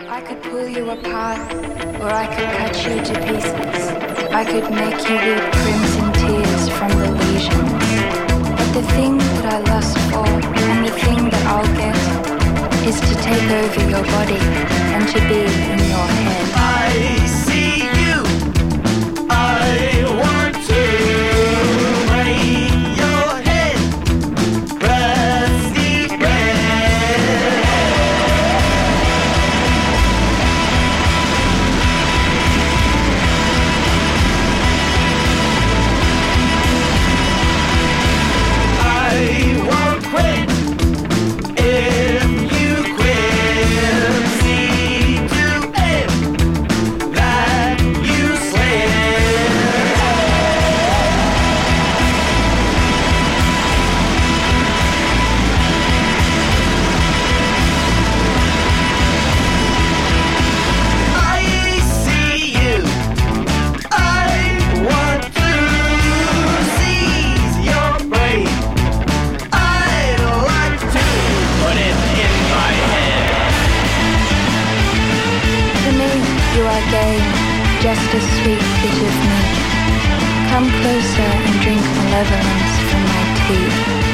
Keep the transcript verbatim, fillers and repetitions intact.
I could pull you apart, or I could cut you to pieces. I could make you weep crimson tears from the lesions. But the thing that I lust for, and the thing that I'll get, is to take over your body and to be in your head. I see you. I want to break your head. Rusty red. I won't quit if you quit. See to it that you slip. I see you. I want to seize your brain. I'd like to put it in my head. To me, you are game, just a sweet bit of meat. Come closer and drink malevolence from my teeth.